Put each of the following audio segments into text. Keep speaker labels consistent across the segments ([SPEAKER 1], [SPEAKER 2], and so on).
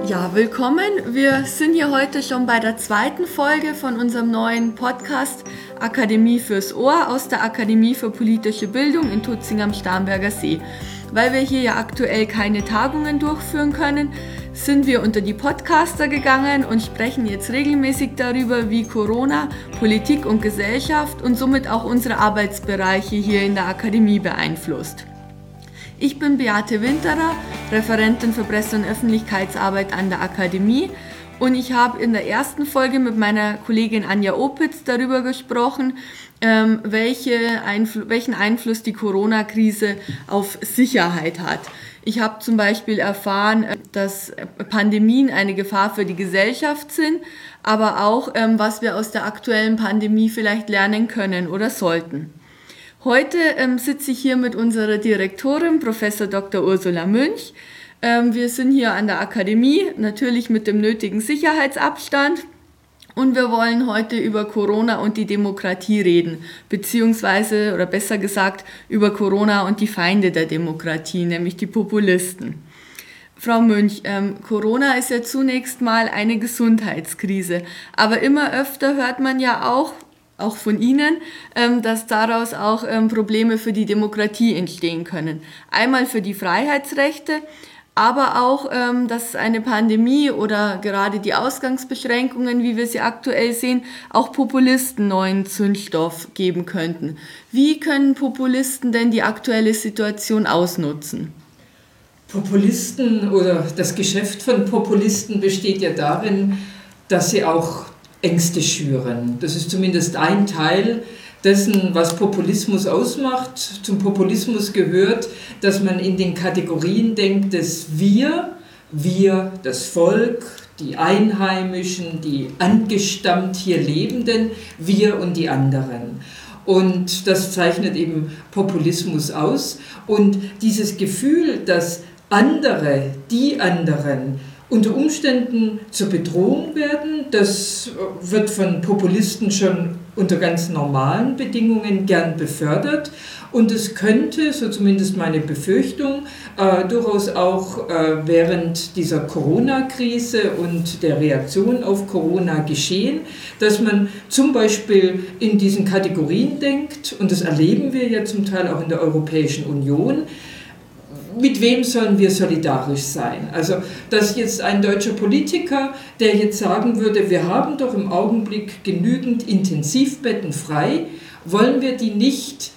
[SPEAKER 1] Ja, willkommen. Wir sind hier heute schon bei der zweiten Folge von unserem neuen Podcast Akademie fürs Ohr aus der Akademie für politische Bildung in Tutzing am Starnberger See. Weil wir hier ja aktuell keine Tagungen durchführen können, sind wir unter die Podcaster gegangen und sprechen jetzt regelmäßig darüber, wie Corona Politik und Gesellschaft und somit auch unsere Arbeitsbereiche hier in der Akademie beeinflusst. Ich bin Beate Winterer, Referentin für Presse- und Öffentlichkeitsarbeit an der Akademie, und ich habe in der ersten Folge mit meiner Kollegin Anja Opitz darüber gesprochen, welchen Einfluss die Corona-Krise auf Sicherheit hat. Ich habe zum Beispiel erfahren, dass Pandemien eine Gefahr für die Gesellschaft sind, aber auch, was wir aus der aktuellen Pandemie vielleicht lernen können oder sollten. Heute sitze ich hier mit unserer Direktorin, Prof. Dr. Ursula Münch. Wir sind hier an der Akademie, natürlich mit dem nötigen Sicherheitsabstand. Und wir wollen heute über Corona und die Demokratie reden, beziehungsweise, oder besser gesagt, über Corona und die Feinde der Demokratie, nämlich die Populisten. Frau Münch, Corona ist ja zunächst mal eine Gesundheitskrise, aber immer öfter hört man ja auch von Ihnen, dass daraus auch Probleme für die Demokratie entstehen können. Einmal für die Freiheitsrechte, aber auch, dass eine Pandemie oder gerade die Ausgangsbeschränkungen, wie wir sie aktuell sehen, auch Populisten neuen Zündstoff geben könnten. Wie können Populisten denn die aktuelle Situation ausnutzen?
[SPEAKER 2] Populisten oder das Geschäft von Populisten besteht ja darin, dass sie auch Ängste schüren. Das ist zumindest ein Teil dessen, was Populismus ausmacht. Zum Populismus gehört, dass man in den Kategorien denkt, dass wir, das Volk, die Einheimischen, die angestammt hier Lebenden, wir und die anderen. Und das zeichnet eben Populismus aus. Und dieses Gefühl, dass andere, die anderen, unter Umständen zur Bedrohung werden, das wird von Populisten schon unter ganz normalen Bedingungen gern befördert, und es könnte, so zumindest meine Befürchtung, durchaus auch während dieser Corona-Krise und der Reaktion auf Corona geschehen, dass man zum Beispiel in diesen Kategorien denkt, und das erleben wir ja zum Teil auch in der Europäischen Union. Mit wem sollen wir solidarisch sein? Also, dass jetzt ein deutscher Politiker, der jetzt sagen würde, wir haben doch im Augenblick genügend Intensivbetten frei, wollen wir die nicht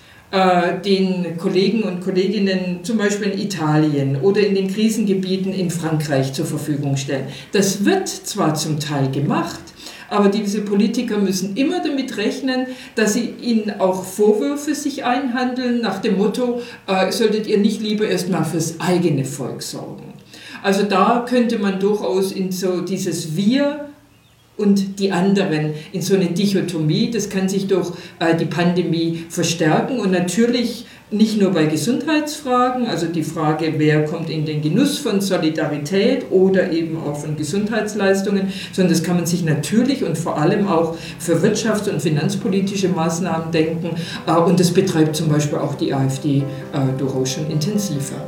[SPEAKER 2] den Kollegen und Kolleginnen zum Beispiel in Italien oder in den Krisengebieten in Frankreich zur Verfügung stellen? Das wird zwar zum Teil gemacht, aber diese Politiker müssen immer damit rechnen, dass sie ihnen auch Vorwürfe sich einhandeln nach dem Motto, solltet ihr nicht lieber erstmal fürs eigene Volk sorgen. Also da könnte man durchaus in so dieses Wir und die anderen, in so eine Dichotomie, das kann sich durch die Pandemie verstärken, und natürlich nicht nur bei Gesundheitsfragen, also die Frage, wer kommt in den Genuss von Solidarität oder eben auch von Gesundheitsleistungen, sondern das kann man sich natürlich und vor allem auch für wirtschafts- und finanzpolitische Maßnahmen denken, und das betreibt zum Beispiel auch die AfD durchaus schon intensiver.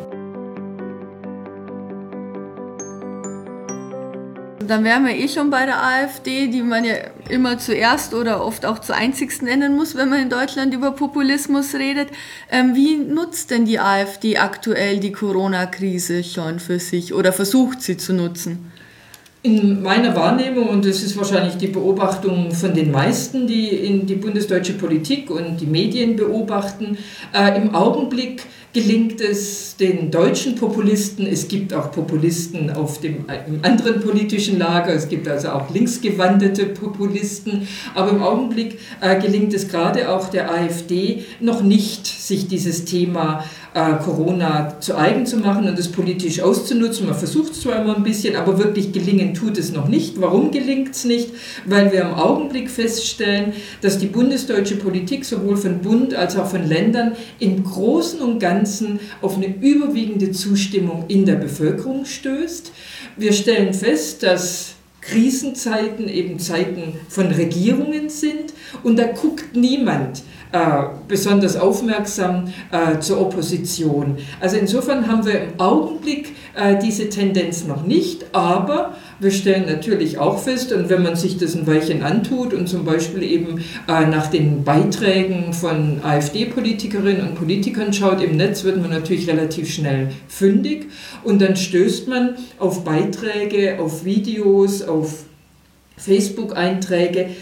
[SPEAKER 1] Dann wären wir schon bei der AfD, die man ja immer zuerst oder oft auch zur einzigsten nennen muss, wenn man in Deutschland über Populismus redet. Wie nutzt denn die AfD aktuell die Corona-Krise schon für sich oder versucht sie zu nutzen?
[SPEAKER 2] In meiner Wahrnehmung, und das ist wahrscheinlich die Beobachtung von den meisten, die in die bundesdeutsche Politik und die Medien beobachten, im Augenblick gelingt es den deutschen Populisten, es gibt auch Populisten auf dem anderen politischen Lager, es gibt also auch linksgewandte Populisten, aber im Augenblick gelingt es gerade auch der AfD noch nicht, sich dieses Thema Corona zu eigen zu machen und es politisch auszunutzen. Man versucht es zwar immer ein bisschen, aber wirklich gelingen tut es noch nicht. Warum gelingt es nicht? Weil wir im Augenblick feststellen, dass die bundesdeutsche Politik sowohl von Bund als auch von Ländern im Großen und Ganzen auf eine überwiegende Zustimmung in der Bevölkerung stößt. Wir stellen fest, dass Krisenzeiten eben Zeiten von Regierungen sind, und da guckt niemand besonders aufmerksam zur Opposition. Also insofern haben wir im Augenblick diese Tendenz noch nicht, aber wir stellen natürlich auch fest, und wenn man sich das ein Weilchen antut und zum Beispiel eben nach den Beiträgen von AfD-Politikerinnen und Politikern schaut im Netz, wird man natürlich relativ schnell fündig und dann stößt man auf Beiträge, auf Videos, auf Facebook-Einträge,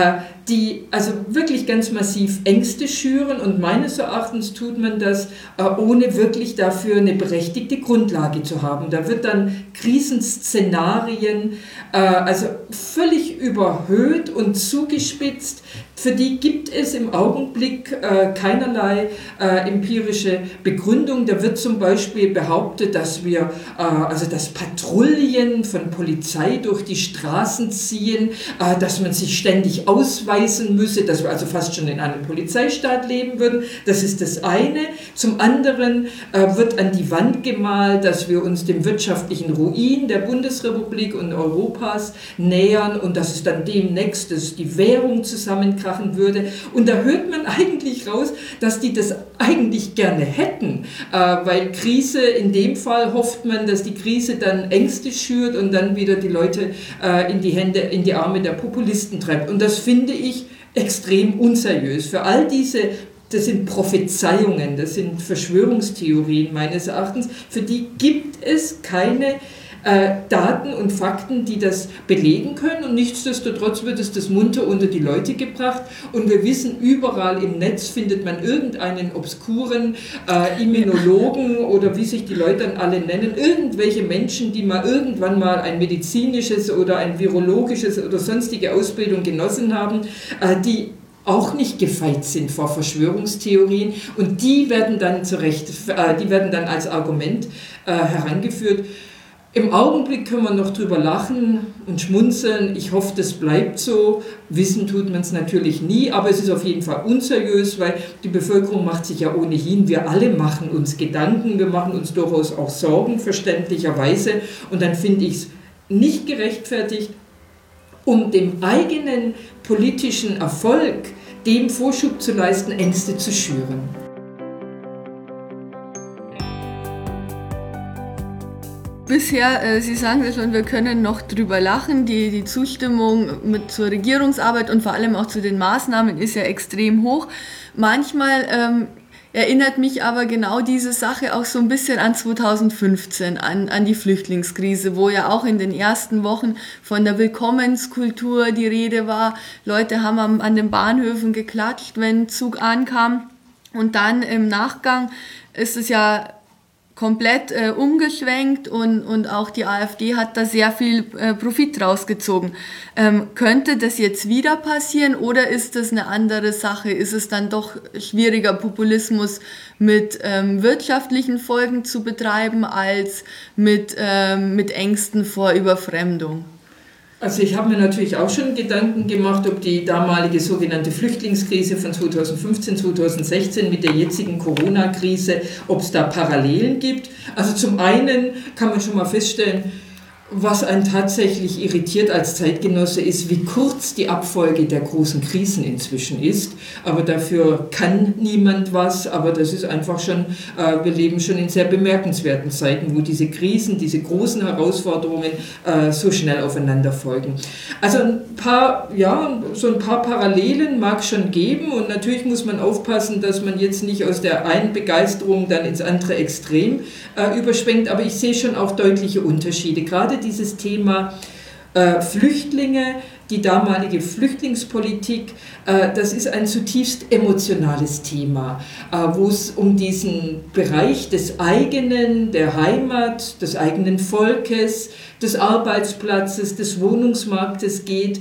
[SPEAKER 2] die also wirklich ganz massiv Ängste schüren, und meines Erachtens tut man das, ohne wirklich dafür eine berechtigte Grundlage zu haben. Da wird dann Krisenszenarien also völlig überhöht und zugespitzt. Für die gibt es im Augenblick keinerlei empirische Begründung. Da wird zum Beispiel behauptet, dass dass Patrouillen von Polizei durch die Straßen ziehen, dass man sich ständig ausweisen müsse, dass wir also fast schon in einem Polizeistaat leben würden. Das ist das eine. Zum anderen wird an die Wand gemalt, dass wir uns dem wirtschaftlichen Ruin der Bundesrepublik und Europas nähern und dass es dann demnächst die Währung zusammenkrachen würde. Und da hört man eigentlich raus, dass die das eigentlich gerne hätten, weil Krise, in dem Fall hofft man, dass die Krise dann Ängste schürt und dann wieder die Leute in die Arme der Populisten treibt. Und das finde ich extrem unseriös. Für all diese, das sind Prophezeiungen, das sind Verschwörungstheorien meines Erachtens, für die gibt es keine Daten und Fakten, die das belegen können, und nichtsdestotrotz wird es das munter unter die Leute gebracht, und wir wissen, überall im Netz findet man irgendeinen obskuren Immunologen oder wie sich die Leute dann alle nennen, irgendwelche Menschen, die irgendwann mal ein medizinisches oder ein virologisches oder sonstige Ausbildung genossen haben, die auch nicht gefeit sind vor Verschwörungstheorien, und die werden dann als Argument herangeführt. Im Augenblick können wir noch drüber lachen und schmunzeln. Ich hoffe, das bleibt so. Wissen tut man es natürlich nie, aber es ist auf jeden Fall unseriös, weil die Bevölkerung macht sich ja ohnehin, wir alle machen uns Gedanken, wir machen uns durchaus auch Sorgen, verständlicherweise. Und dann finde ich es nicht gerechtfertigt, um dem eigenen politischen Erfolg, dem Vorschub zu leisten, Ängste zu schüren.
[SPEAKER 1] Bisher, Sie sagen es schon, wir können noch drüber lachen, die Zustimmung zur Regierungsarbeit und vor allem auch zu den Maßnahmen ist ja extrem hoch. Manchmal erinnert mich aber genau diese Sache auch so ein bisschen an 2015, an die Flüchtlingskrise, wo ja auch in den ersten Wochen von der Willkommenskultur die Rede war. Leute haben an den Bahnhöfen geklatscht, wenn ein Zug ankam, und dann im Nachgang ist es ja komplett umgeschwenkt, und auch die AfD hat da sehr viel Profit rausgezogen. Könnte das jetzt wieder passieren, oder ist das eine andere Sache? Ist es dann doch schwieriger, Populismus mit wirtschaftlichen Folgen zu betreiben, als mit Ängsten vor Überfremdung?
[SPEAKER 2] Also ich habe mir natürlich auch schon Gedanken gemacht, ob die damalige sogenannte Flüchtlingskrise von 2015, 2016 mit der jetzigen Corona-Krise, ob es da Parallelen gibt. Also zum einen kann man schon mal feststellen, was einen tatsächlich irritiert als Zeitgenosse ist, wie kurz die Abfolge der großen Krisen inzwischen ist. Aber dafür kann niemand was. Aber das ist einfach schon, wir leben schon in sehr bemerkenswerten Zeiten, wo diese Krisen, diese großen Herausforderungen so schnell aufeinander folgen. Also ein paar Parallelen mag es schon geben. Und natürlich muss man aufpassen, dass man jetzt nicht aus der einen Begeisterung dann ins andere Extrem überschwenkt. Aber ich sehe schon auch deutliche Unterschiede. Gerade dieses Thema Flüchtlinge, die damalige Flüchtlingspolitik, das ist ein zutiefst emotionales Thema, wo es um diesen Bereich des eigenen, der Heimat, des eigenen Volkes, des Arbeitsplatzes, des Wohnungsmarktes geht,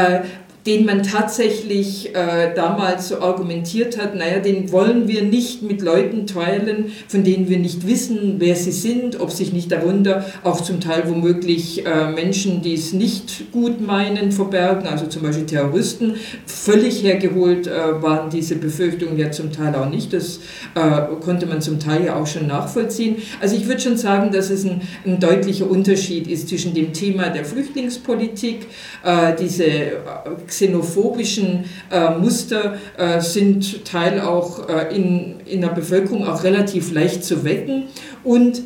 [SPEAKER 2] den man tatsächlich damals so argumentiert hat, den wollen wir nicht mit Leuten teilen, von denen wir nicht wissen, wer sie sind, ob sich nicht darunter auch zum Teil womöglich Menschen, die es nicht gut meinen, verbergen, also zum Beispiel Terroristen. Völlig hergeholt waren diese Befürchtungen ja zum Teil auch nicht, das konnte man zum Teil ja auch schon nachvollziehen. Also ich würde schon sagen, dass es ein deutlicher Unterschied ist zwischen dem Thema der Flüchtlingspolitik, diese xenophobischen Muster sind Teil auch in der Bevölkerung auch relativ leicht zu wecken und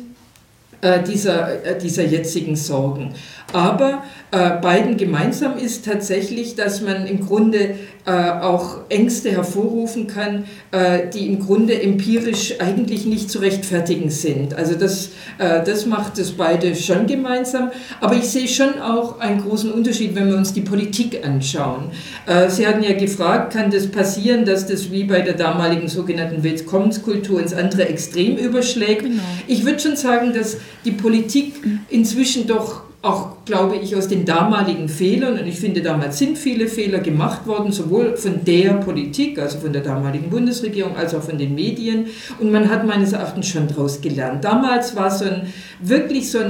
[SPEAKER 2] dieser jetzigen Sorgen. Aber beiden gemeinsam ist tatsächlich, dass man im Grunde auch Ängste hervorrufen kann, die im Grunde empirisch eigentlich nicht zu rechtfertigen sind. Also das macht das beide schon gemeinsam. Aber ich sehe schon auch einen großen Unterschied, wenn wir uns die Politik anschauen. Sie hatten ja gefragt, kann das passieren, dass das wie bei der damaligen sogenannten Willkommenskultur ins andere Extrem überschlägt? Genau. Ich würde schon sagen, dass die Politik inzwischen doch auch, glaube ich, aus den damaligen Fehlern, und ich finde, damals sind viele Fehler gemacht worden, sowohl von der Politik, also von der damaligen Bundesregierung, als auch von den Medien, und man hat meines Erachtens schon daraus gelernt. Damals war wirklich so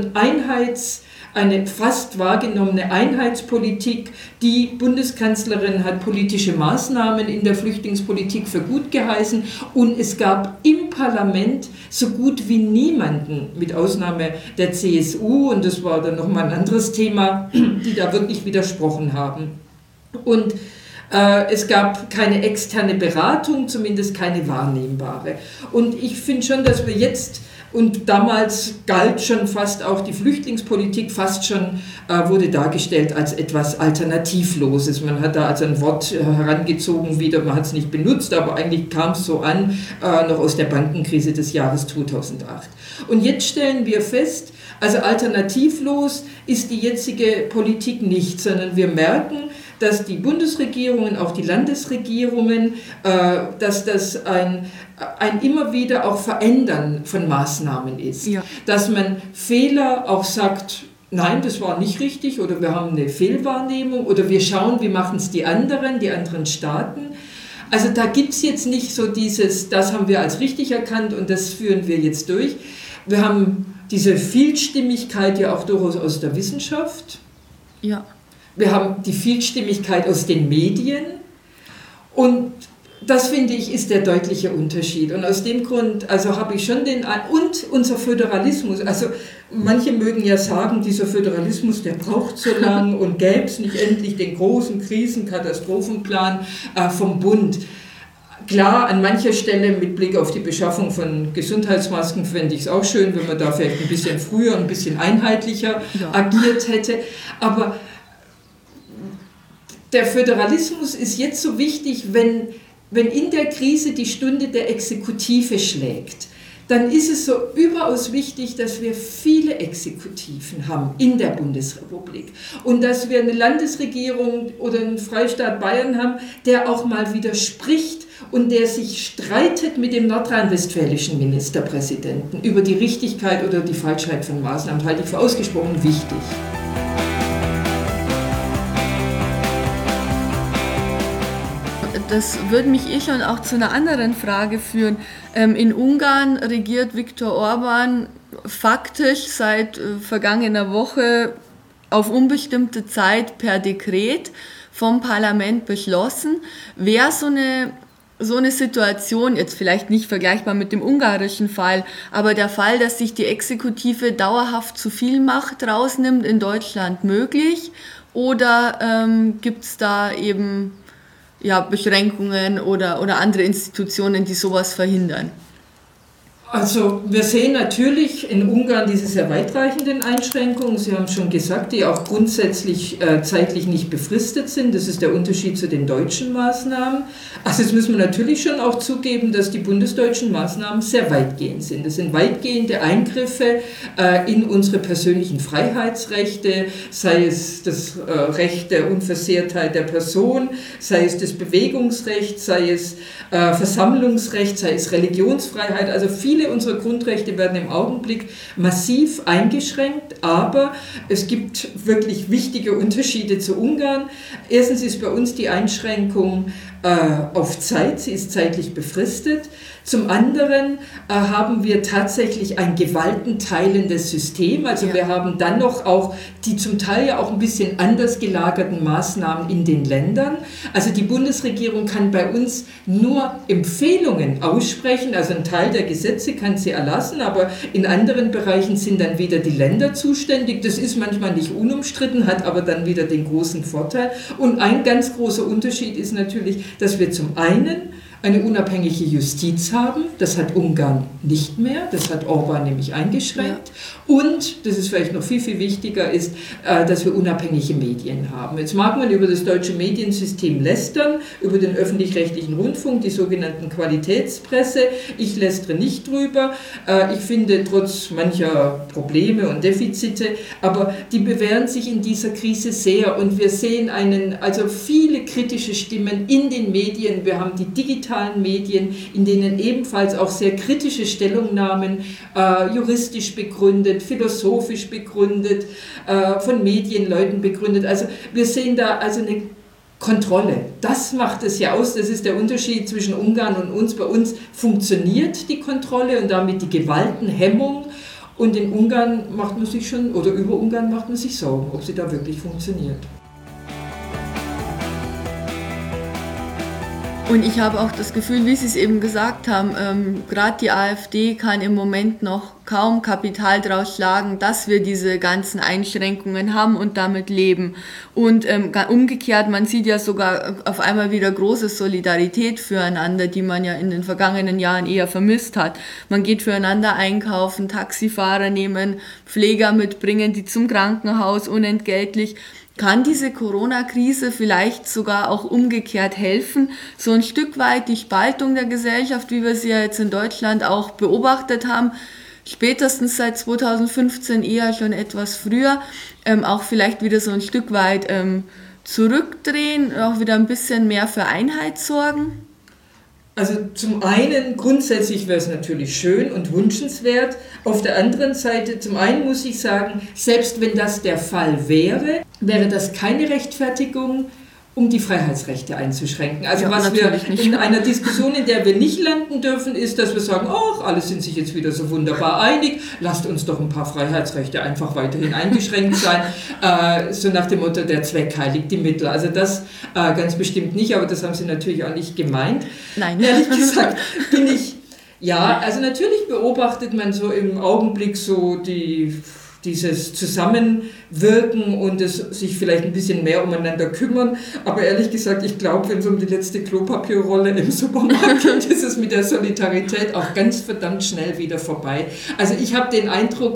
[SPEAKER 2] eine fast wahrgenommene Einheitspolitik. Die Bundeskanzlerin hat politische Maßnahmen in der Flüchtlingspolitik für gut geheißen und es gab im Parlament so gut wie niemanden, mit Ausnahme der CSU, und das war dann nochmal ein anderes Thema, die da wirklich widersprochen haben. Und es gab keine externe Beratung, zumindest keine wahrnehmbare. Und ich finde schon, dass wir jetzt, und damals galt schon fast auch die Flüchtlingspolitik, fast schon wurde dargestellt als etwas Alternativloses. Man hat da also ein Wort herangezogen wieder, man hat es nicht benutzt, aber eigentlich kam es so an, noch aus der Bankenkrise des Jahres 2008. Und jetzt stellen wir fest, also alternativlos ist die jetzige Politik nicht, sondern wir merken, dass die Bundesregierungen, auch die Landesregierungen, dass das ein immer wieder auch Verändern von Maßnahmen ist. Ja. Dass man Fehler auch sagt, nein, das war nicht richtig, oder wir haben eine Fehlwahrnehmung, oder wir schauen, wie machen es die anderen Staaten. Also da gibt es jetzt nicht so dieses, das haben wir als richtig erkannt und das führen wir jetzt durch. Wir haben diese Vielstimmigkeit ja auch durchaus aus der Wissenschaft. Ja. Wir haben die Vielstimmigkeit aus den Medien und das, finde ich, ist der deutliche Unterschied. Und aus dem Grund, also habe ich schon und unser Föderalismus, also manche mögen ja sagen, dieser Föderalismus, der braucht so lang und gäbe es nicht endlich den großen Krisenkatastrophenplan vom Bund. Klar, an mancher Stelle mit Blick auf die Beschaffung von Gesundheitsmasken fände ich es auch schön, wenn man da vielleicht ein bisschen früher, ein bisschen einheitlicher agiert hätte, aber der Föderalismus ist jetzt so wichtig, wenn in der Krise die Stunde der Exekutive schlägt, dann ist es so überaus wichtig, dass wir viele Exekutiven haben in der Bundesrepublik und dass wir eine Landesregierung oder einen Freistaat Bayern haben, der auch mal widerspricht und der sich streitet mit dem nordrhein-westfälischen Ministerpräsidenten über die Richtigkeit oder die Falschheit von Maßnahmen, halte ich für ausgesprochen wichtig.
[SPEAKER 1] Das würde mich schon auch zu einer anderen Frage führen. In Ungarn regiert Viktor Orbán faktisch seit vergangener Woche auf unbestimmte Zeit per Dekret vom Parlament beschlossen. Wäre so eine Situation, jetzt vielleicht nicht vergleichbar mit dem ungarischen Fall, aber der Fall, dass sich die Exekutive dauerhaft zu viel Macht rausnimmt, in Deutschland möglich? Oder gibt es da eben Beschränkungen oder andere Institutionen, die sowas verhindern?
[SPEAKER 2] Also wir sehen natürlich in Ungarn diese sehr weitreichenden Einschränkungen, Sie haben schon gesagt, die auch grundsätzlich zeitlich nicht befristet sind. Das ist der Unterschied zu den deutschen Maßnahmen. Also jetzt müssen wir natürlich schon auch zugeben, dass die bundesdeutschen Maßnahmen sehr weitgehend sind. Das sind weitgehende Eingriffe in unsere persönlichen Freiheitsrechte, sei es das Recht der Unversehrtheit der Person, sei es das Bewegungsrecht, sei es Versammlungsrecht, sei es Religionsfreiheit. Also viele unserer Grundrechte werden im Augenblick massiv eingeschränkt, aber es gibt wirklich wichtige Unterschiede zu Ungarn. Erstens ist bei uns die Einschränkung auf Zeit, sie ist zeitlich befristet. Zum anderen haben wir tatsächlich ein gewaltenteilendes System, also wir haben dann noch auch die zum Teil ja auch ein bisschen anders gelagerten Maßnahmen in den Ländern. Also die Bundesregierung kann bei uns nur Empfehlungen aussprechen, also ein Teil der Gesetze kann sie erlassen, aber in anderen Bereichen sind dann wieder die Länder zuständig. Das ist manchmal nicht unumstritten, hat aber dann wieder den großen Vorteil. Und ein ganz großer Unterschied ist natürlich, dass wir zum einen eine unabhängige Justiz haben, das hat Ungarn nicht mehr, das hat Orbán nämlich eingeschränkt. Ja. Und, das ist vielleicht noch viel, viel wichtiger, ist, dass wir unabhängige Medien haben. Jetzt mag man über das deutsche Mediensystem lästern, über den öffentlich-rechtlichen Rundfunk, die sogenannten Qualitätspresse. Ich lästere nicht drüber. Ich finde, trotz mancher Probleme und Defizite, aber die bewähren sich in dieser Krise sehr und wir sehen also viele kritische Stimmen in den Medien. Wir haben die digitalen Medien, in denen ebenfalls auch sehr kritische Stellungnahmen juristisch begründet, philosophisch begründet, von Medienleuten begründet. Also wir sehen da also eine Kontrolle. Das macht es ja aus, das ist der Unterschied zwischen Ungarn und uns. Bei uns funktioniert die Kontrolle und damit die Gewaltenhemmung und in Ungarn macht man sich schon, oder über Ungarn macht man sich Sorgen, ob sie da wirklich funktioniert.
[SPEAKER 1] Und ich habe auch das Gefühl, wie Sie es eben gesagt haben, gerade die AfD kann im Moment noch kaum Kapital draus schlagen, dass wir diese ganzen Einschränkungen haben und damit leben. Und umgekehrt, man sieht ja sogar auf einmal wieder große Solidarität füreinander, die man ja in den vergangenen Jahren eher vermisst hat. Man geht füreinander einkaufen, Taxifahrer nehmen, Pfleger mitbringen, die zum Krankenhaus unentgeltlich. Kann diese Corona-Krise vielleicht sogar auch umgekehrt helfen, so ein Stück weit die Spaltung der Gesellschaft, wie wir sie ja jetzt in Deutschland auch beobachtet haben, spätestens seit 2015, eher schon etwas früher, auch vielleicht wieder so ein Stück weit zurückdrehen, auch wieder ein bisschen mehr für Einheit sorgen?
[SPEAKER 2] Also zum einen, grundsätzlich wäre es natürlich schön und wünschenswert. Auf der anderen Seite, zum einen muss ich sagen, selbst wenn das der Fall wäre, wäre das keine Rechtfertigung, um die Freiheitsrechte einzuschränken. Also ja, was wir in einer Diskussion, in der wir nicht landen dürfen, ist, dass wir sagen, ach, alle sind sich jetzt wieder so wunderbar einig, lasst uns doch ein paar Freiheitsrechte einfach weiterhin eingeschränkt sein, so nach dem Motto, der Zweck heiligt die Mittel. Also das ganz bestimmt nicht, aber das haben Sie natürlich auch nicht gemeint.
[SPEAKER 1] Nein.
[SPEAKER 2] Ehrlich gesagt bin ich, ja, also natürlich beobachtet man so im Augenblick so dieses Zusammenwirken und sich vielleicht ein bisschen mehr umeinander kümmern. Aber ehrlich gesagt, ich glaube, wenn es um die letzte Klopapierrolle im Supermarkt geht, ist es mit der Solidarität auch ganz verdammt schnell wieder vorbei. Also ich habe den Eindruck,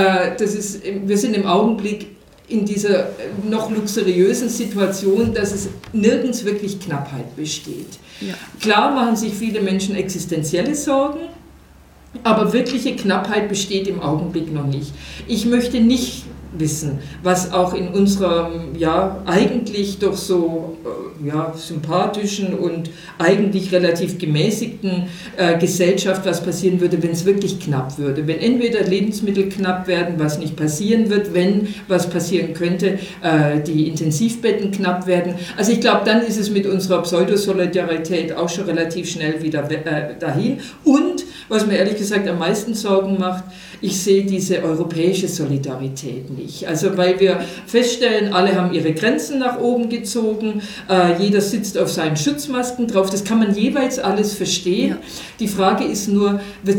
[SPEAKER 2] wir sind im Augenblick in dieser noch luxuriösen Situation, dass es nirgends wirklich Knappheit besteht. Ja. Klar machen sich viele Menschen existenzielle Sorgen, aber wirkliche Knappheit besteht im Augenblick noch nicht. Ich möchte nicht wissen, was auch in unserem eigentlich doch so sympathischen und eigentlich relativ gemäßigten Gesellschaft, was passieren würde, wenn es wirklich knapp würde. Wenn entweder Lebensmittel knapp werden, was nicht passieren wird, wenn was passieren könnte, die Intensivbetten knapp werden. Also ich glaube, dann ist es mit unserer Pseudosolidarität auch schon relativ schnell wieder dahin. Und, was mir ehrlich gesagt am meisten Sorgen macht, ich sehe diese europäische Solidarität nicht. Also weil wir feststellen, alle haben ihre Grenzen nach oben gezogen, jeder sitzt auf seinen Schutzmasken drauf, das kann man jeweils alles verstehen. Ja. Die Frage ist nur,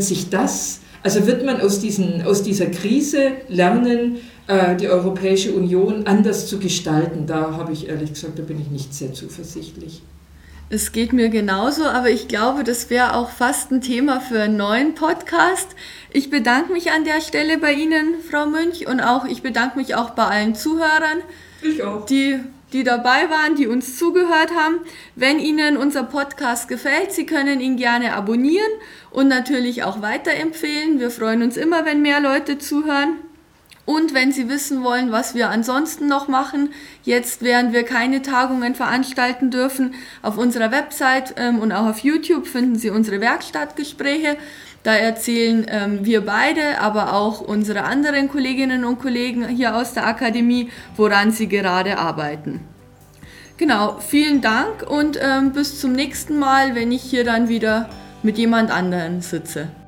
[SPEAKER 2] wird man aus dieser Krise lernen, die Europäische Union anders zu gestalten? Da habe ich ehrlich gesagt, da bin ich nicht sehr zuversichtlich.
[SPEAKER 1] Es geht mir genauso, aber ich glaube, das wäre auch fast ein Thema für einen neuen Podcast. Ich bedanke mich an der Stelle bei Ihnen, Frau Münch, und ich bedanke mich auch bei allen Zuhörern,
[SPEAKER 2] ich auch.
[SPEAKER 1] die dabei waren, die uns zugehört haben. Wenn Ihnen unser Podcast gefällt, Sie können ihn gerne abonnieren und natürlich auch weiterempfehlen. Wir freuen uns immer, wenn mehr Leute zuhören. Und wenn Sie wissen wollen, was wir ansonsten noch machen, jetzt während wir keine Tagungen veranstalten dürfen, auf unserer Website und auch auf YouTube finden Sie unsere Werkstattgespräche. Da erzählen wir beide, aber auch unsere anderen Kolleginnen und Kollegen hier aus der Akademie, woran sie gerade arbeiten. Genau, vielen Dank und bis zum nächsten Mal, wenn ich hier dann wieder mit jemand anderem sitze.